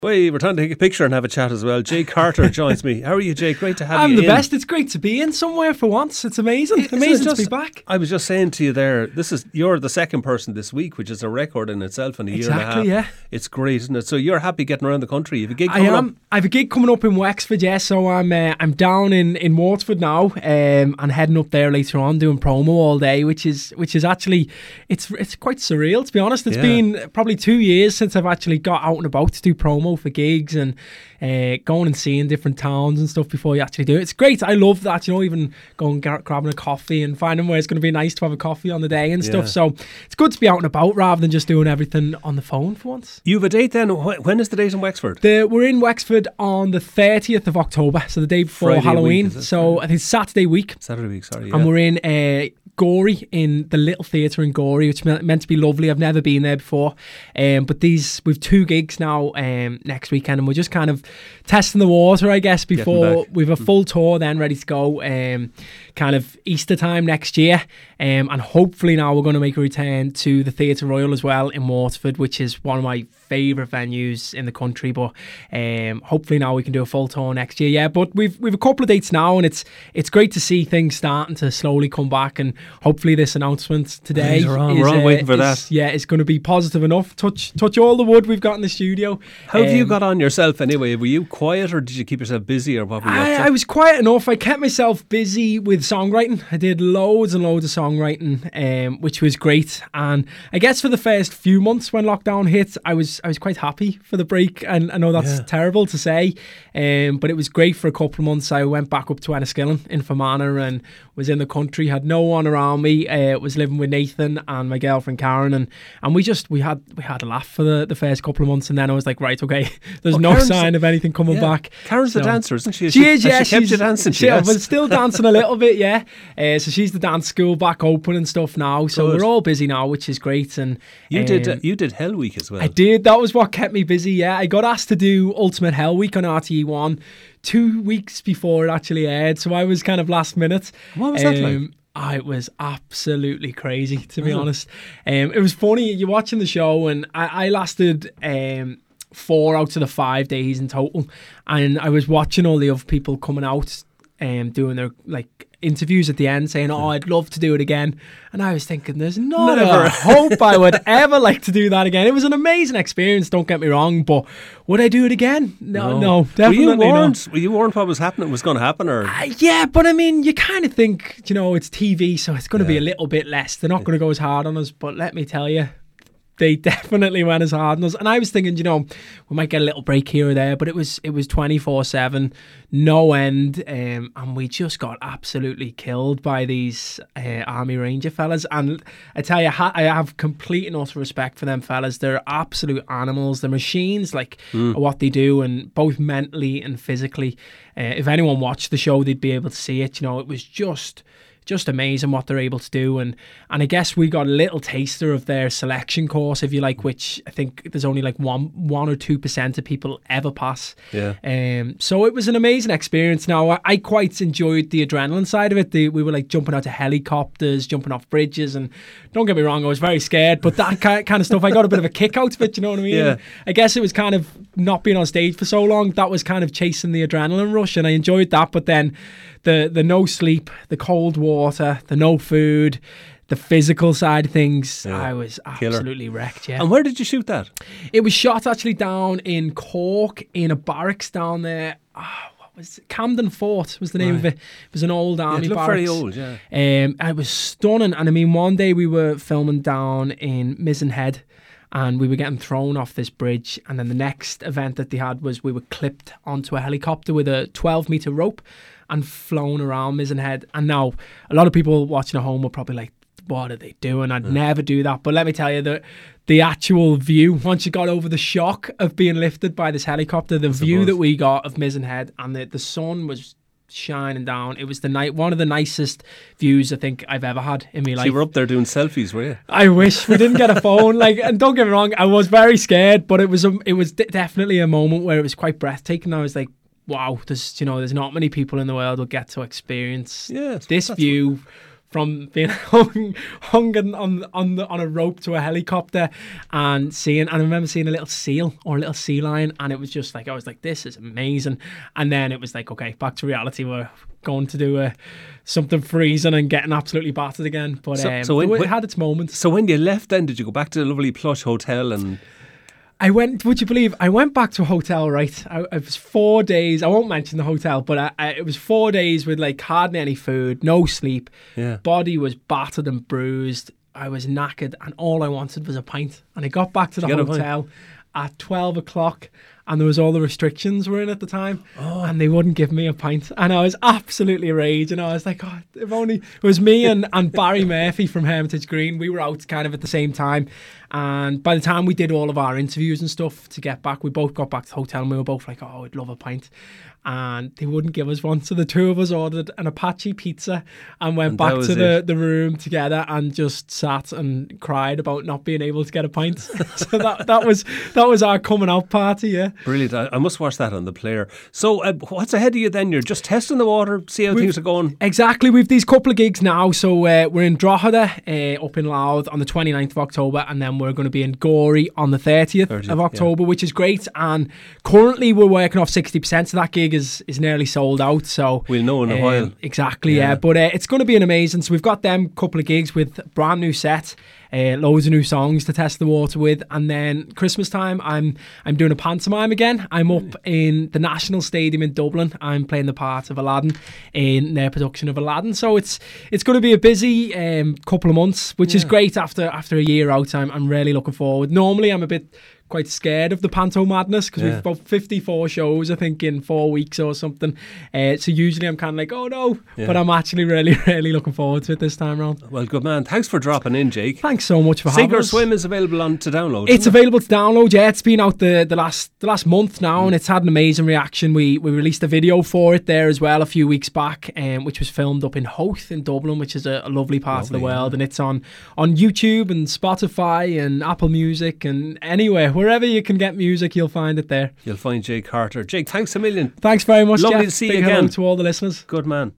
We're trying to take a picture and have a chat as well. Jake Carter joins me. How are you, Jake? Great to have you. I'm the best. It's great to be in somewhere for once. It's amazing. To be back. I was just saying to you there, you're the second person this week, which is a record in itself in a year and a half. Yeah. It's great, isn't it? So you're happy getting around the country. You have a gig coming up? I have a gig coming up in Wexford, yeah. So I'm down in Waterford now, and heading up there later on doing promo all day, which is actually it's quite surreal, to be honest. It's been probably 2 years since I've actually got out and about to do promo for gigs and going and seeing different towns and stuff before you actually do it. It's great. I love that, even going grabbing a coffee and finding where it's going to be nice to have a coffee on the day and stuff. So it's good to be out and about rather than just doing everything on the phone for once. You have a date then? When is the date in Wexford? We're in Wexford on the 30th of October, so the day before Friday Halloween. Week, so I think it's Saturday week. Sorry, yeah. And we're in Gorey, in the Little Theatre in Gorey, which is meant to be lovely. I've never been there before, but we've 2 gigs now next weekend, and we're just kind of testing the water, I guess, before we've a full tour then ready to go, kind of Easter time next year, and hopefully now we're going to make a return to the Theatre Royal as well in Waterford, which is one of my favourite venues in the country. But hopefully now we can do a full tour next year. Yeah, but we've a couple of dates now, and it's great to see things starting to slowly come back, and hopefully this announcement today we're all waiting for that. It's going to be positive enough. Touch all the wood we've got in the studio. How have you got on yourself anyway? Were you quiet, or did you keep yourself busy, or what were you up to? I was quiet enough. I kept myself busy with songwriting. I did loads and loads of songwriting, which was great. And I guess for the first few months when lockdown hit, I was quite happy for the break. And I know that's terrible to say, but it was great for a couple of months. I went back up to Enniskillen in Fermanagh and was in the country, had no one around me, was living with Nathan and my girlfriend Karen, and we had a laugh for the first couple of months, and then I was like, right, okay, there's no Karen's sign of anything coming back. Karen's the dancer, isn't she? She is, yeah. She kept you dancing. But still dancing a little bit, yeah. So she's the dance school back open and stuff now, so we're all busy now, which is great. And you did Hell Week as well. I did. That was what kept me busy, yeah. I got asked to do Ultimate Hell Week on RTE1 2 weeks before it actually aired, so I was kind of last minute. What was that like? It was absolutely crazy, to be honest. It was funny, you're watching the show, and I lasted 4 out of the 5 days in total, and I was watching all the other people coming out doing their interviews at the end saying, I'd love to do it again, and I was thinking there's not a hope I would ever like to do that again. It was an amazing experience, don't get me wrong, but would I do it again? No, definitely not. Were you warned what was going to happen? Or yeah, but I mean, you kind of think, it's TV, so it's going to be a little bit less. They're not going to go as hard on us, but let me tell you, they definitely went as hard on us. And I was thinking, we might get a little break here or there, but it was 24/7, no end, and we just got absolutely killed by these Army Ranger fellas. And I tell you, I have complete and utter respect for them fellas. They're absolute animals. They're machines, what they do, and both mentally and physically. If anyone watched the show, they'd be able to see it. It was just amazing what they're able to do, and I guess we got a little taster of their selection course, if you like, which I think there's only 1 or 2% of people ever pass. So it was an amazing experience. Now I quite enjoyed the adrenaline side of it. We were jumping out of helicopters, jumping off bridges, and don't get me wrong, I was very scared, but that kind of stuff, I got a bit of a kick out of it, you know what I mean? Yeah. I guess it was kind of not being on stage for so long, that was kind of chasing the adrenaline rush, and I enjoyed that. But then the no sleep, the cold water, the no food, the physical side of things, I was absolutely wrecked, yeah. And where did you shoot that? It was shot actually down in Cork, in a barracks down there. What was it? Camden Fort was the name of it. It was an old army barracks. Very old, yeah. It was stunning. And I mean, one day we were filming down in Mizenhead, and we were getting thrown off this bridge, and then the next event that they had was we were clipped onto a helicopter with a 12-metre rope and flown around Mizenhead. And now a lot of people watching at home were probably like, what are they doing? I'd never do that. But let me tell you, the actual view, once you got over the shock of being lifted by this helicopter, the view that we got of Mizenhead, and the sun was shining down. It was one of the nicest views I think I've ever had in my life. You were up there doing selfies, were you? I wish we didn't get a phone. And don't get me wrong, I was very scared, but it was definitely a moment where it was quite breathtaking. I was like, wow, there's not many people in the world who get to experience this view from being hung on a rope to a helicopter and I remember seeing a little seal or a little sea lion, and it was just like, I was like, this is amazing. And then it was like, okay, back to reality. We're going to do something freezing and getting absolutely battered again. But it had its moments. So when you left then, did you go back to the lovely plush hotel? And would you believe, I went back to a hotel, right? It was 4 days. I won't mention the hotel, but it was 4 days with like hardly any food, no sleep. Yeah. Body was battered and bruised. I was knackered, and all I wanted was a pint. And I got back to the hotel at 12 o'clock, and there was all the restrictions were in at the time, and they wouldn't give me a pint, and I was absolutely raging. I was like, if only it was me and Barry Murphy from Hermitage Green. We were out kind of at the same time, and by the time we did all of our interviews and stuff to get back, we both got back to the hotel, and we were both like, I'd love a pint. And they wouldn't give us one, so the two of us ordered an Apache pizza and went back to the room together and just sat and cried about not being able to get a pint. So that was our coming out party. Yeah, brilliant. I must watch that on the player. So what's ahead of you then? You're just testing the water, see how things are going. Exactly. We've these couple of gigs now. So we're in Drogheda up in Louth on the 29th of October, and then we're going to be in Gorey on the 30th of October, which is great. And currently we're working off 60%, so that gig is nearly sold out, so we'll know in a while. Exactly, yeah. But it's going to be an amazing. So we've got them couple of gigs with a brand new set, loads of new songs to test the water with, and then Christmas time I'm doing a pantomime again. I'm up in the National Stadium in Dublin. I'm playing the part of Aladdin in their production of Aladdin. So it's going to be a busy couple of months, which is great after a year out. I'm really looking forward. Normally I'm a bit quite scared of the panto madness because we've about 54 shows I think in 4 weeks or something, so usually I'm kind of like, oh no, but I'm actually really looking forward to it this time around. Well, good man, thanks for dropping in, Jake. Thanks so much for having us. Sink or Swim is available to download. It's available to download, yeah. It's been out the last month now, and it's had an amazing reaction. We released a video for it there as well a few weeks back, which was filmed up in Howth in Dublin, which is a lovely part of the world, and it's on YouTube and Spotify and Apple Music and anywhere. Wherever you can get music, you'll find it there. You'll find Jake Carter. Jake, thanks a million. Thanks very much, Lovely Jeff. to see Big you again. Hello to all the listeners. Good man.